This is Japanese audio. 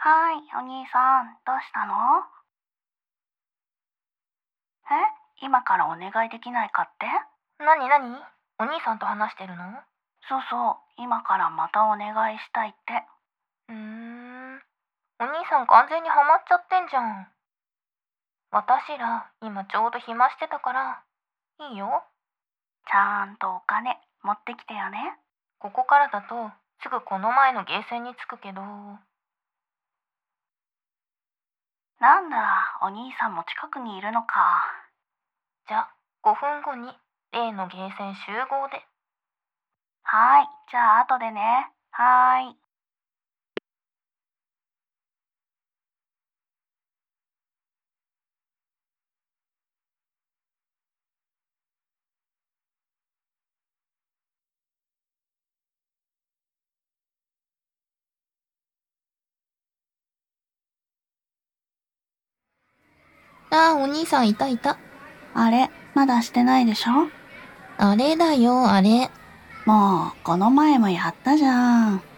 はい、お兄さん、どうしたの？今からお願いできないかって？ なになに？お兄さんと話してるの？ そうそう、今からまたお願いしたいって。 うーん。お兄さん完全にハマっちゃってんじゃん。私ら、今ちょうど暇してたから、いいよ。 ちゃんとお金持ってきてよね。 ここからだと、すぐこの前のゲーセンに着くけど。 なんだ、お兄さんも近くにいるのか。 じゃ、5分後に、例のゲーセン集合で。 はい、じゃあ後でね。はーい。 ああ、お兄さんいたいた。 あれ、まだしてないでしょ？ あれだよ、あれ。 もう、この前もやったじゃん。